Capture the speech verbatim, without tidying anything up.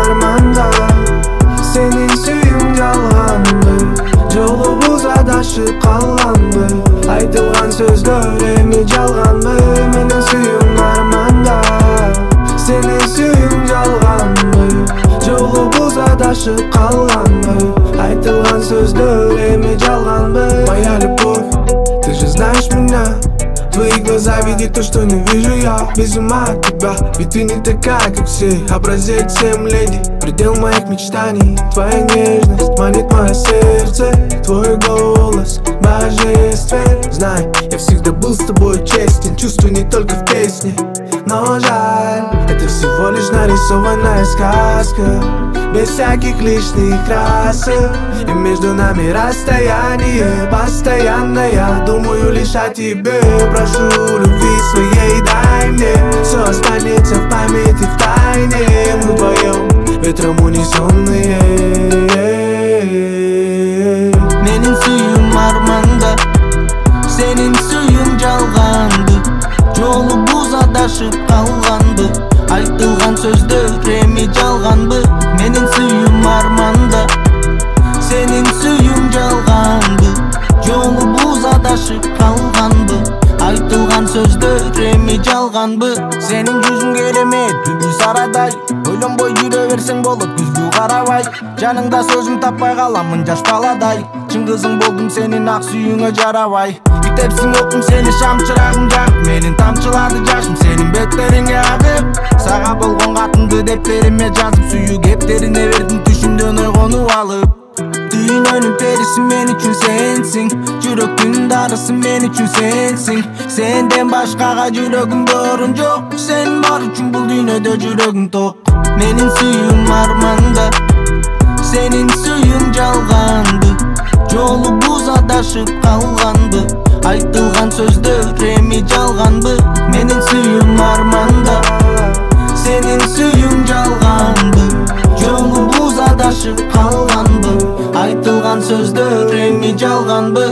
armanda. Senin suyun жалганбы, жолубуз адашып калганбы? Айтылган сөздөр эми жалганбы? Менин сүйүм арманда. Senin suyun жалганбы, жолубуз адашып калганбы? Айтылган сөздөр эми жалганбы? Моя любовь, ты же знаешь меня. Твои глаза видят то, что не вижу я. Без ума от тебя, ведь ты не такая, как все. Образец всем леди, предел моих мечтаний. Твоя нежность манит мое сердце. Твой голос божествен. Знай, я всегда был с тобой честен. Чувствую не только в песне, но жаль, это всего лишь нарисованная сказка, без всяких лишних красок. И между нами расстояние постоянное. Думаю лишь о тебе, прошу любви своей дай мне. Все останется в памяти в тайне. Мы вдвоем ветром унесенные. Менин сүйүм арманда, сенин сүйүң жалганбы? Жолубуз адашып калганбы? Айтылган сөздөр эми жалганбы? Менин сүйүм арманда, сенин сүйүң жалганбы? Жолубуз адашып калганбы? Айтылган сөздөр эми жалганбы? Сенин жүзүң керемет, бүлбүл сарадай. Ойлонбой жүрө берсең болот күзгү карабай. Жаныңда сөзүм таппай каламын жаш баладай. Чын кызың болдум сенин ак сүйүңө жарабай. Үтепсиң окум сени шам чырагым жагып. Менин тамчылады жашым сенин беттериңе агып. Сага болгон катымды дептериме жазып, сүйүү кептерине бердим түшүмдөн ойгонуп алып. Дүйнөнүн периси мен үчүн сенсиң, жүрөктүн дарысы мен үчүн сенсиң. Сенден башкага жүрөгүмдө орун жок, сен бар үчүн бул дүйнөдө жүрөгүм ток. Менин сүйүм арманда, сенин сүйүң жалганбы? Жолубуз адашып калганбы? Айтылган сөздөр эми жалганбы? Менин сүйүм арманда, сенин сүйүң жалганбы? Жолубуз адашып калганбы? Айтылган сөздөр эми жалганбы?